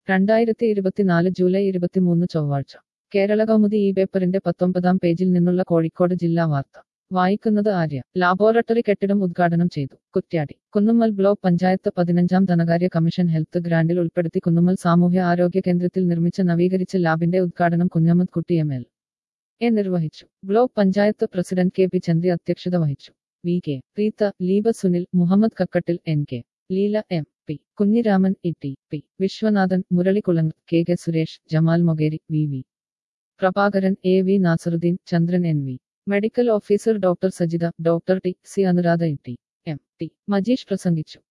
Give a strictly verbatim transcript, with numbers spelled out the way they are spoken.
രണ്ടായിരത്തി ഇരുപത്തിനാല് ജൂലൈ ഇരുപത്തിമൂന്ന് ചൊവ്വാഴ്ച കേരള കൗമുദി ഈ പേപ്പറിന്റെ പത്തൊമ്പതാം പേജിൽ നിന്നുള്ള കോഴിക്കോട് ജില്ലാ വാർത്ത വായിക്കുന്നത് ആര്യ. ലാബോറട്ടറി കെട്ടിടം ഉദ്ഘാടനം ചെയ്തു. കുറ്റ്യാടി. കുന്നുമ്മൽ ബ്ലോക്ക് പഞ്ചായത്ത് പതിനഞ്ചാം ധനകാര്യ കമ്മീഷൻ ഹെൽത്ത് ഗ്രാന്റിൽ ഉൾപ്പെടുത്തി കുന്നുമ്മൽ സാമൂഹ്യ ആരോഗ്യ കേന്ദ്രത്തിൽ നിർമ്മിച്ച നവീകരിച്ച ലാബിന്റെ ഉദ്ഘാടനം Kunhammad Kutty M L A നിർവഹിച്ചു. Block panchayat president K P Chandri അധ്യക്ഷത വഹിച്ചു. V K Reetha, Leeba Sunil, Muhammad Kakkattil, N K Leela, M P Kunhiraman, E T P Viswanathan, മുരളികുളങ്ങ്, K K Suresh, Jamal Mokeri, V V Prabhakaran, A V Nasaruddin, Chandran, N V medical officer doctor Sajitha, doctor T C Anuradha, E T M T Majeesh പ്രസംഗിച്ചു.